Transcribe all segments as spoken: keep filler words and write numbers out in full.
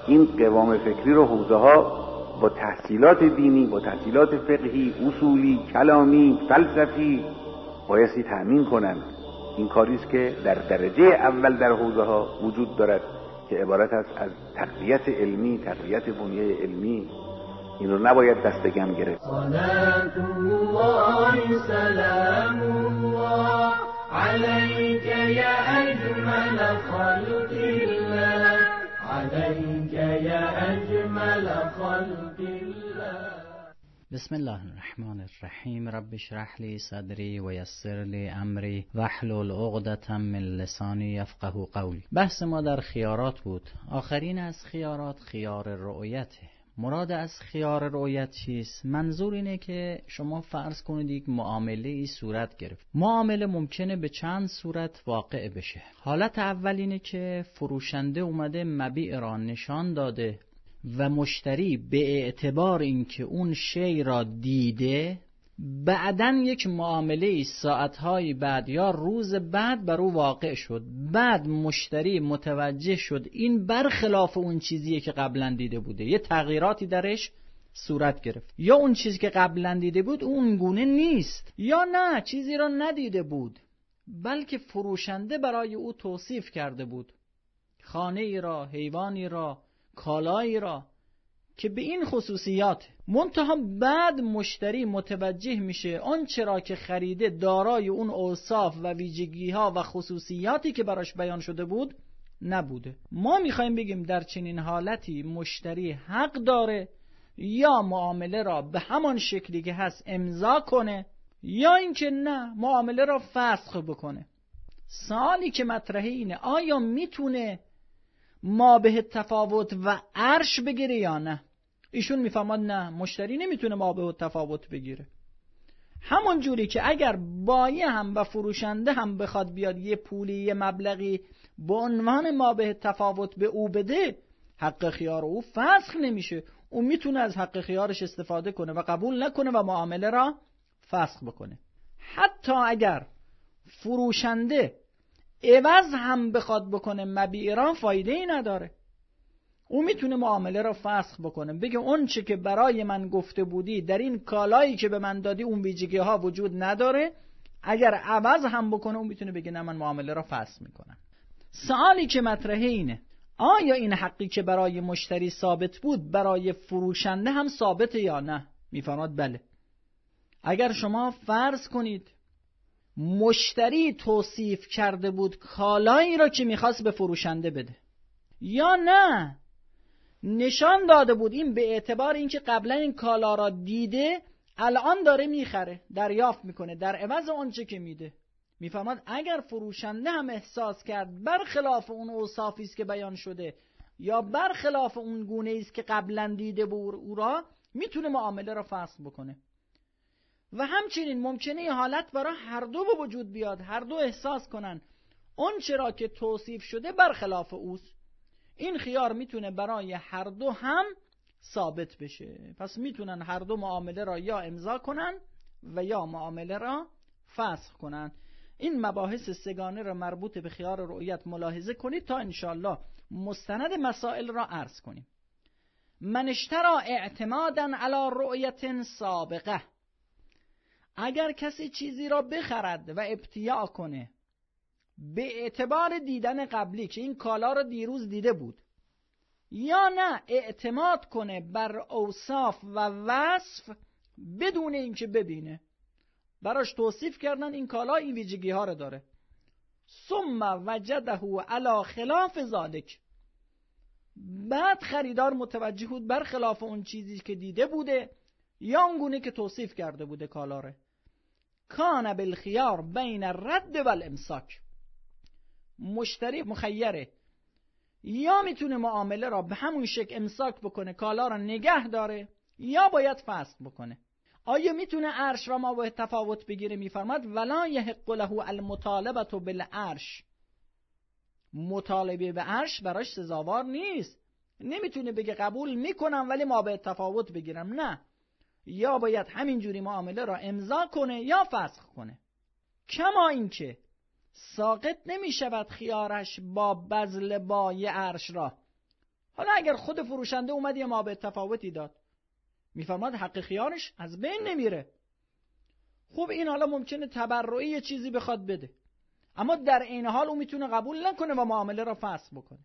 این قوام فکری رو حوزه ها با تحصیلات دینی، با تحصیلات فقهی، اصولی، کلامی، فلسفی بایستی تأمین کنند. این کاری است که در درجه اول در حوزه ها وجود دارد که عبارت است از تقویت علمی، تقویت بنیه علمی. این رو نباید دستگم گرفت. صلات الله سلام الله علیک یا اجمل خلق الله، علیک یا اجمل خلق الله. بسم الله الرحمن الرحیم. رب اشرح لی صدری و یسر لی امری واحلل عقدة من لسانی یفقهوا قولی. بحث ما در خیارات بود. آخرین از خیارات خیار رؤیته. مراد از خیار رؤیت چیست؟ منظور اینه که شما فرض کنید یک معامله ای صورت گرفت. معامله ممکنه به چند صورت واقع بشه. حالت اول اینه که فروشنده اومده مبیع را نشان داده و مشتری به اعتبار اینکه اون شی را دیده بعدن یک معامله ساعتهای بعد یا روز بعد بر او واقع شد، بعد مشتری متوجه شد این برخلاف اون چیزیه که قبلا دیده بوده، یه تغییراتی درش صورت گرفت، یا اون چیزی که قبلا دیده بود اون گونه نیست، یا نه چیزی را ندیده بود بلکه فروشنده برای او توصیف کرده بود، خانه ای را، حیوانی را، کالایی را که به این خصوصیات، منتها بعد مشتری متوجه میشه آن چرا که خریده دارای اون اوصاف و ویژگی ها و خصوصیاتی که براش بیان شده بود نبوده. ما میخوایم بگیم در چنین حالتی مشتری حق داره یا معامله را به همان شکلی که هست امضا کنه یا اینکه نه معامله را فسخ بکنه. سوالی که مطرحه اینه آیا میتونه ما به تفاوت و عرش بگیره یا نه؟ ایشون میفهمد نه، مشتری نمیتونه ما به تفاوت بگیره. همون جوری که اگر بایع هم و فروشنده هم بخواد بیاد یه پولی یه مبلغی به عنوان ما به تفاوت به او بده، حق خیار او فسخ نمیشه. او میتونه از حق خیارش استفاده کنه و قبول نکنه و معامله را فسخ بکنه. حتی اگر فروشنده عوض هم بخواد بکنه مبیع را فایده ای نداره. او میتونه معامله را فسخ بکنه، بگه اون چه که برای من گفته بودی در این کالایی که به من دادی اون ویژگی ها وجود نداره. اگر عوض هم بکنه اون میتونه بگه نه من معامله را فسخ میکنم. سوالی که مطرحه اینه آیا این حقی که برای مشتری ثابت بود برای فروشنده هم ثابته یا نه؟ میفرماد بله. اگر شما فرض کنید مشتری توصیف کرده بود کالایی را که میخواست به فروشنده بده، یا نه نشان داده بود این به اعتبار اینکه قبلا این کالا را دیده الان داره میخره، دریافت میکنه در عوض اون چه که میده، میفهمد اگر فروشنده هم احساس کرد برخلاف اون اوصافی است که بیان شده یا برخلاف اون گونه است که قبلا دیده بود او را، میتونه معامله را فسخ بکنه. و همچنین ممکنه این حالت برای هر دو به وجود بیاد، هر دو احساس کنن اون چرا که توصیف شده برخلاف اوست. این خیار میتونه برای هر دو هم ثابت بشه. پس میتونن هر دو معامله را یا امضا کنن و یا معامله را فسخ کنن. این مباحث سگانه را مربوط به خیار رؤیت ملاحظه کنید تا انشاءالله مستند مسائل را عرض کنیم. من اشترا اعتمادا علی رؤیت سابقه، اگر کسی چیزی را بخرد و ابتیاع کنه به اعتبار دیدن قبلی که این کالا را دیروز دیده بود، یا نه اعتماد کنه بر اوصاف و وصف بدون اینکه ببینه، براش توصیف کردن این کالا این ویژگی ها را داره، ثم وجده علی خلاف ذالک، بعد خریدار متوجه بود برخلاف اون چیزی که دیده بوده یا اون گونه که توصیف کرده بوده کالا را، کان بالخیار بین الرد والامساک، مشتری مخیره، یا میتونه معامله را به همون شکل امساک بکنه کالا را نگه داره یا باید فسخ بکنه. آیا میتونه عرش را ما با تفاوت بگیره؟ میفرماد ولا یحق له المطالبه بالعرش، مطالبه به عرش براش سزاوار نیست، نمیتونه بگه قبول میکنم ولی ما با تفاوت بگیرم، نه، یا باید همینجوری معامله را امضا کنه یا فسخ کنه. کما اینکه ساقط نمی شود خیارش با بذل بای عرش را. حالا اگر خود فروشنده اومد یه مابع تفاوتی داد، میفرماد حق خیارش از بین نمیره. خب این حالا ممکنه تبرعی یه چیزی بخواد بده، اما در این حال اون میتونه قبول نکنه و معامله را فسخ بکنه.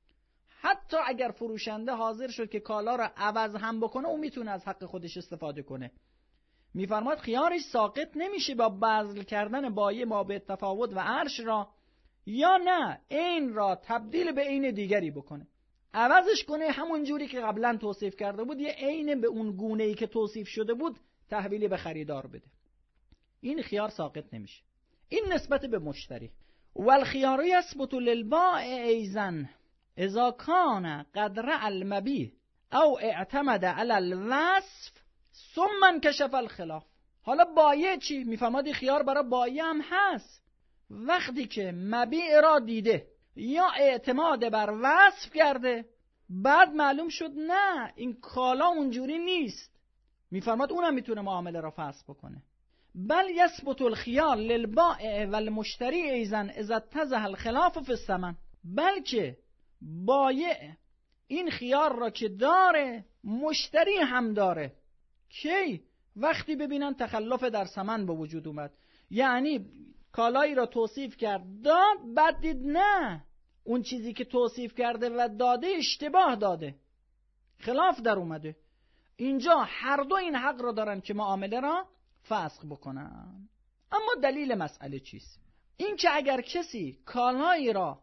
حتی اگر فروشنده حاضر شد که کالا را عوض هم بکنه، اون میتونه از حق خودش استفاده کنه. میفرماد خیارش ساقط نمیشه با بذل کردن بایع مابع تفاوت و عرش را، یا نه این را تبدیل به عین دیگری بکنه، عوضش کنه، همون جوری که قبلا توصیف کرده بود یه عین به اون گونه‌ای که توصیف شده بود تحویل به خریدار بده. این خیار ساقط نمیشه. این نسبت به مشتری. والخیار یثبت للبائع ایضا اذا کان قد رأى المبیع او اعتمد علی الوصف ثم انکشف الخلاف. حالا بایع چی؟ میفرماد خیار برای بایع هم هست. وقتی که مبیع را دیده یا اعتماد بر وصف کرده، بعد معلوم شد نه این کالا اونجوری نیست، میفرماد اونم میتونه معامله را فسخ بکنه. بل یثبت الخیار للبائع والمشتری ایضا اذا اتضح الخلاف فی الثمن. بلکه بایع این خیار را که داره، مشتری هم داره. کی؟ وقتی ببینن تخلف در ثمن به وجود اومد، یعنی کالایی را توصیف کرد داد، بعد دید نه اون چیزی که توصیف کرده و داده اشتباه داده، خلاف در اومده. اینجا هر دو این حق را دارن که معامله را فسخ بکنن. اما دلیل مسئله چیست؟ این که اگر کسی کالایی را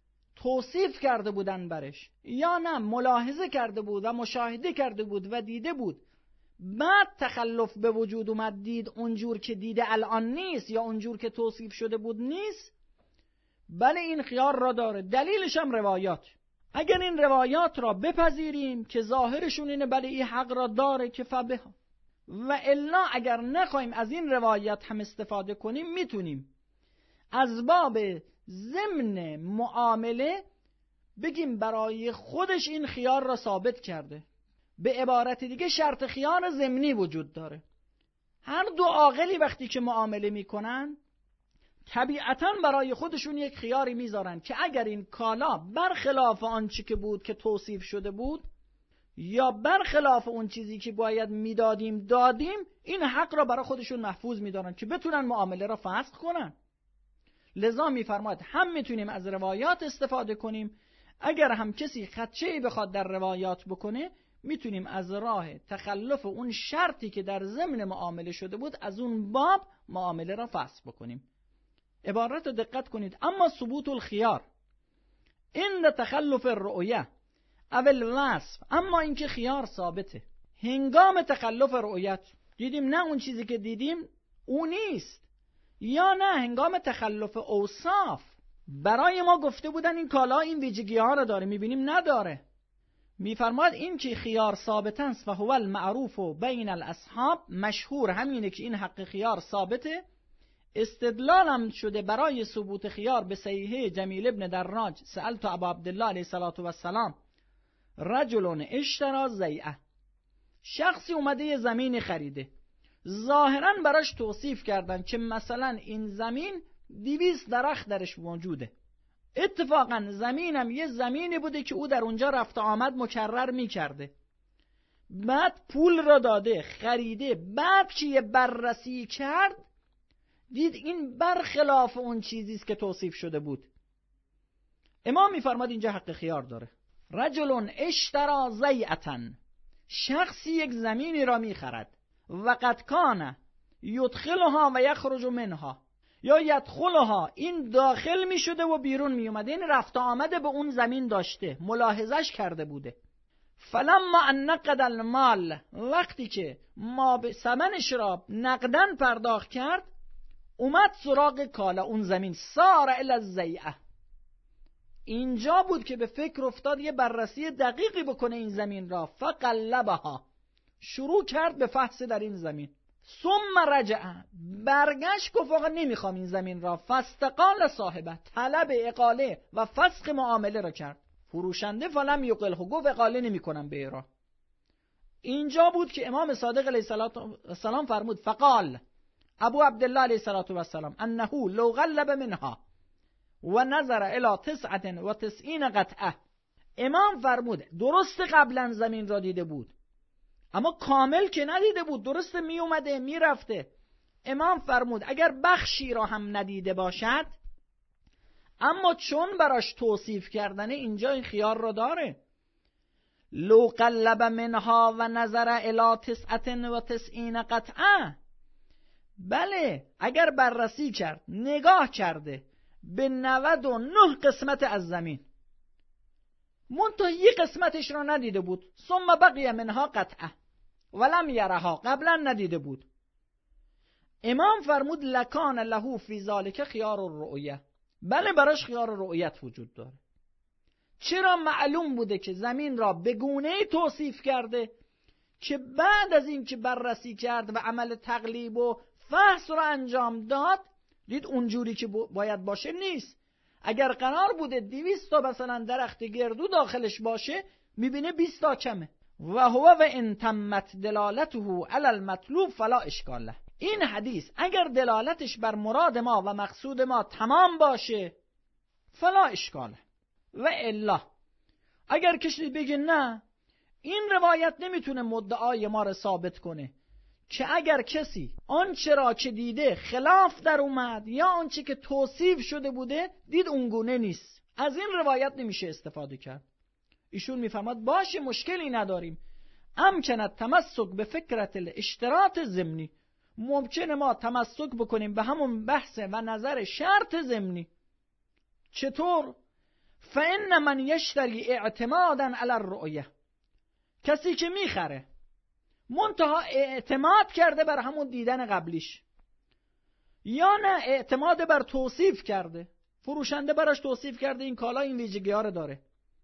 توصیف کرده بودن برش، یا نه ملاحظه کرده بود و مشاهده کرده بود و دیده بود، بعد تخلف به وجود اومد، دید اونجور که دیده الان نیست یا اونجور که توصیف شده بود نیست، بله این خیار را داره. دلیلش هم روایات. اگر این روایات را بپذیریم که ظاهرشون اینه بله این حق را داره که فبه، و الا اگر نخواهیم از این روایات هم استفاده کنیم، میتونیم از باب ضمن معامله بگیم برای خودش این خیار را ثابت کرده. به عبارت دیگه شرط خیار ضمنی وجود داره. هر دو عاقلی وقتی که معامله میکنن طبیعتاً برای خودشون یک خیاری میذارن که اگر این کالا برخلاف آنچه که بود که توصیف شده بود، یا برخلاف اون چیزی که باید میدادیم دادیم، این حق را برای خودشون محفوظ میدارن که بتونن معامله را فسخ کنن. لذا میفرماید هم میتونیم از روایات استفاده کنیم، اگر هم کسی خدشه‌ای بخواد در روایات بکنه، میتونیم از راه تخلف اون شرطی که در ضمن معامله شده بود از اون باب معامله را فسخ بکنیم. عبارت رو دقت کنید. اما ثبوت الخیار عند تخلف الرؤیه اول الوصف، اما اینکه خیار ثابته هنگام تخلف رؤیت، دیدیم نه اون چیزی که دیدیم اون نیست، یا نه هنگام تخلف اوصاف، برای ما گفته بودن این کالا این ویژگی ها رو داره، میبینیم نداره. میفرماد این که خیار ثابت است و هو المعروف بین الاصحاب، مشهور همینه که این حق خیار ثابته. استدلالم شده برای ثبوت خیار به صحیحه جمیل ابن دراج سألت ابا عبدالله علیه الصلاة و السلام رجل اشترى زیعه، شخصی اومده یه زمین خریده، ظاهرا براش توصیف کردن که مثلا این زمین دویست درخت درش موجوده. اتفاقا زمینم یه زمینی بوده که او در اونجا رفت آمد مکرر میکرده، بعد پول را داده خریده، بعد که یه بررسی کرد دید این برخلاف اون چیزیست که توصیف شده بود. امام میفرماد اینجا حق خیار داره. رجل اشترى زیعة، شخصی یک زمینی را میخرد، و قد کان یدخلها و یخرج منها، یا یدخلها این داخل میشده و بیرون میومده، این رفت آمده به اون زمین داشته، ملاحظش کرده بوده. فلما ان نقد المال، وقتی که ما به ثمنش را نقدن پرداخت کرد، اومد سراغ کالا اون زمین، سار الی الزیعه، اینجا بود که به فکر افتاد یه بررسی دقیقی بکنه این زمین را. فقلبها، شروع کرد به فحص در این زمین. ثم رجع، برگشت گفت آقا نمیخوام این زمین را. فاستقال صاحبه، طلب اقاله و فسخ معامله را کرد. فروشنده فلم یقله، گفت اقاله نمی کنم به ایرا. اینجا بود که امام صادق علیه السلام فرمود فقال ابو عبدالله علیه السلام انه لو غلب منها و نظر الى تسعة و تسعین قطعه، امام فرمود درست قبلا زمین را دیده بود اما کامل که ندیده بود، درست می اومده می رفته. امام فرمود اگر بخشی را هم ندیده باشد اما چون براش توصیف کردنه اینجا این خیار را داره. لو قلب منها و نظر الی تسعت و تسعین قطعه، بله اگر بررسی کرد، نگاه کرده به نود و نه قسمت از زمین، منتها یک قسمتش را ندیده بود، ثم بقیه منها قطعه ولم یرها، قبلا ندیده بود. امام فرمود لکان له فی ذالک خیار الرؤیه، بله براش خیار رؤیت وجود داره. چرا؟ معلوم بوده که زمین را به گونه‌ای توصیف کرده که بعد از این که بررسی کرد و عمل تقلیب و فحص را انجام داد، دید اونجوری که باید باشه نیست. اگر قرار بوده دویست تا مثلا درخت گردو داخلش باشه، میبینه بیست تا کمه. و هو و ان تمت دلالته علی المطلوب فلا اشکال له. این حدیث اگر دلالتش بر مراد ما و مقصود ما تمام باشه فلا اشکال له. و الا اگر کسی بگه نه این روایت نمیتونه مدعای ما رو ثابت کنه که اگر کسی آنچه را که دیده خلاف در اومد یا آنچه که توصیف شده بوده دید اونگونه نیست، از این روایت نمیشه استفاده کرد. ایشون میفرماد باشه مشکلی نداریم، امکنت تمسک به فکرت الاشتراط ضمنی، ممکنه ما تمسک بکنیم به همون بحث و نظر شرط ضمنی. چطور؟ فإن من یشتری اعتمادا علی الرؤیه، کسی که میخره منتها اعتماد کرده بر همون دیدن قبلیش، یا نه اعتماد بر توصیف کرده، فروشنده براش توصیف کرده این کالا این ویژگی ها رو داره،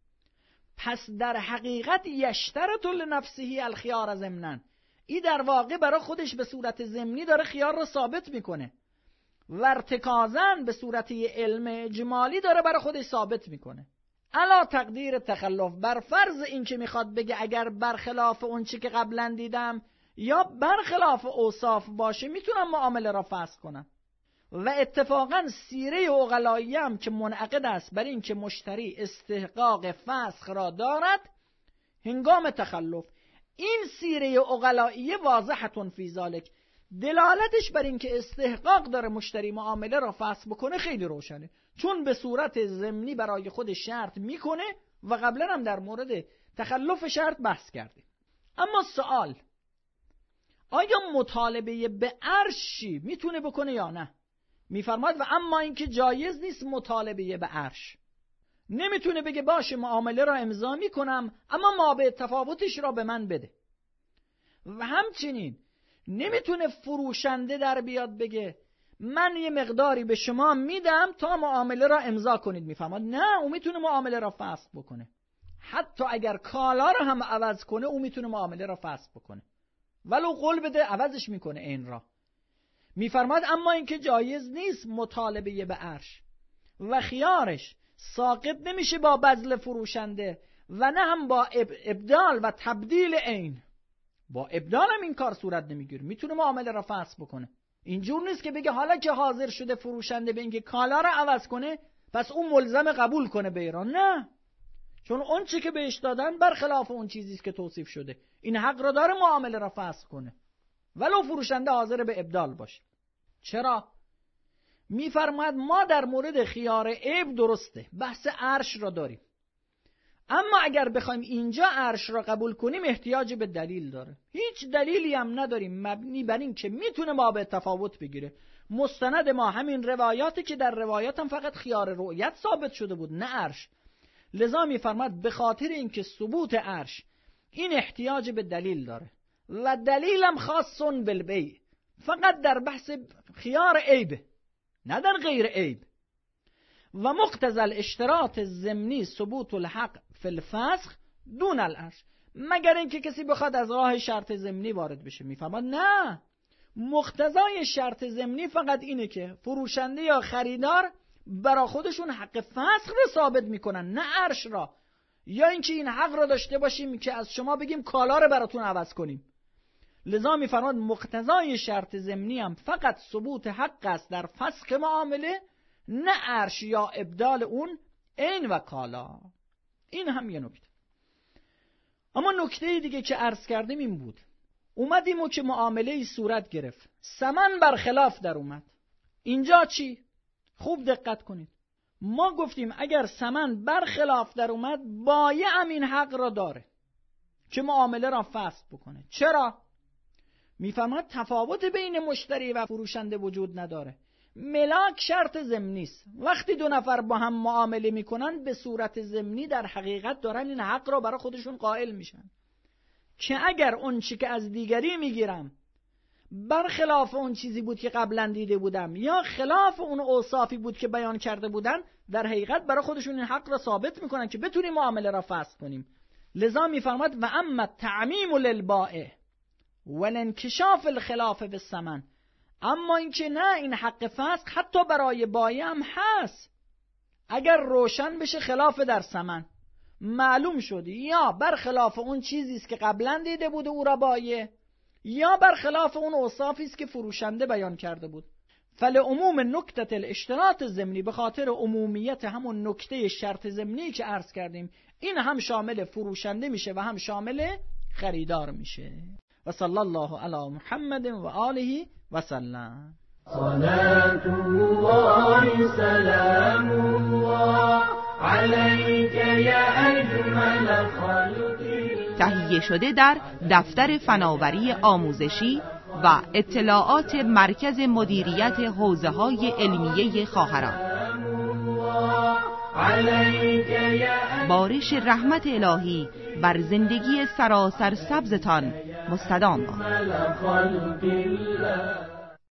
پس در حقیقت یشترط لنفسه الخیار ضمنا، این در واقع برای خودش به صورت ضمنی داره خیار رو ثابت میکنه و ارتکازاً به صورت علم اجمالی داره برای خودش ثابت میکنه. علا تقدیر تخلف، بر فرض این که میخواد بگه اگر برخلاف اون چی که قبلا دیدم یا برخلاف اوصاف باشه میتونم معامله را فسخ کنم. و اتفاقا سیره عقلایی هم که منعقد است بر این که مشتری استحقاق فسخ را دارد هنگام تخلف، این سیره عقلایی واضحتون فی ذالک، دلالتش بر این که استحقاق داره مشتری معامله را فسخ بکنه خیلی روشنه، چون به صورت ضمنی برای خود شرط میکنه و قبلا هم در مورد تخلف شرط بحث کردیم. اما سوال، آیا مطالبه به عرشی میتونه بکنه یا نه؟ میفرماد و اما اینکه جایز نیست مطالبه به عرش، نمیتونه بگه باشه معامله را امضا میکنم اما ما به تفاوتش را به من بده. و همچنین نمیتونه فروشنده در بیاد بگه من یه مقداری به شما میدم تا معامله را امضا کنید. میفهمد نه، او میتونه معامله را فسخ بکنه، حتی اگر کالا را هم عوض کنه او میتونه معامله را فسخ بکنه، ولو قول بده عوضش میکنه این را. میفرماد اما اینکه جایز نیست مطالبه به عرش و خیارش ساقط نمیشه با بذل فروشنده و نه هم با ابدال و تبدیل عین. با ابدال هم این کار صورت نمیگیره، میتونه معامله را فسخ بکنه. اینجور نیست که بگه حالا که حاضر شده فروشنده به اینکه کالا را عوض کنه پس اون ملزم قبول کنه به ایران، نه، چون اون چی که بهش دادن برخلاف اون چیزیست که توصیف شده، این حق را داره معامله را فسخ کنه ولو فروشنده حاضر به ابدال باشه. چرا؟ میفرماید ما در مورد خیار عیب درسته بحث عرش را داریم، اما اگر بخوایم اینجا عرش را قبول کنیم احتیاج به دلیل داره. هیچ دلیلی هم نداریم مبنی بر این که میتونه ما به تفاوت بگیره. مستند ما همین روایاتی که در روایات هم فقط خیار رؤیت ثابت شده بود، نه عرش. لذا میفرماد به خاطر اینکه ثبوت عرش این احتیاج به دلیل داره و دلیلم خاصون بالبیع، فقط در بحث خیار عیبه نه در غیر عیب. و مقتضی الاشتراط ضمنی ثبوت الحق فی الفسخ دون العرش، مگر اینکه کسی بخواد از راه شرط ضمنی وارد بشه. میفهمد نه، مقتضای شرط ضمنی فقط اینه که فروشنده یا خریدار برای خودشون حق فسخ رو ثابت میکنن، نه عرش را، یا اینکه این حق را داشته باشیم که از شما بگیم کالا رو براتون عوض کنیم. لذا میفرماد مقتضای شرط ضمنی هم فقط ثبوت حق است در فسخ معامله، نه عرش یا ابدال اون عین و کالا. این هم یه نکته. اما نکته دیگه که عرض کردیم این بود، اومدیم و که معامله ای صورت گرفت، ثمن برخلاف در اومد. اینجا چی؟ خوب دقت کنید. ما گفتیم اگر ثمن برخلاف در اومد، بایع این حق را داره که معامله را فسخ بکنه. چرا؟ میفهمد تفاوت بین مشتری و فروشنده وجود نداره. ملاک شرط ضمنی است. وقتی دو نفر با هم معامله میکنن به صورت ضمنی در حقیقت دارن این حق را برای خودشون قائل میشن که اگر اون چی که از دیگری میگیرم برخلاف اون چیزی بود که قبلا دیده بودم یا خلاف اون اوصافی بود که بیان کرده بودن، در حقیقت برای خودشون این حق را ثابت میکنن که بتونیم معامله را فسخ کنیم. لذا میفرماد و اما تعمیم للبائع والانکشاف الخلاف بالثمن، اما اینکه نه، این حق فسخ حتی برای بایع هم هست. اگر روشن بشه خلاف در ثمن معلوم شد یا برخلاف اون چیزی است که قبلا دیده بود او را بایع، یا برخلاف اون اوصافی است که فروشنده بیان کرده بود. فلعموم نکته الاشتراط ضمنی، به خاطر عمومیت همون نکته شرط ضمنی که عرض کردیم، این هم شامل فروشنده میشه و هم شامل خریدار میشه. و صلی الله علی محمد و آله و سلم. صلاة الله سلام الله عليك يا أجمل خلق. تهیه شده در دفتر فناوری آموزشی و اطلاعات مرکز مدیریت حوزه‌های علمیه خواهران. بارش رحمت الهی بر زندگی سراسر سبزتان مستدام باد.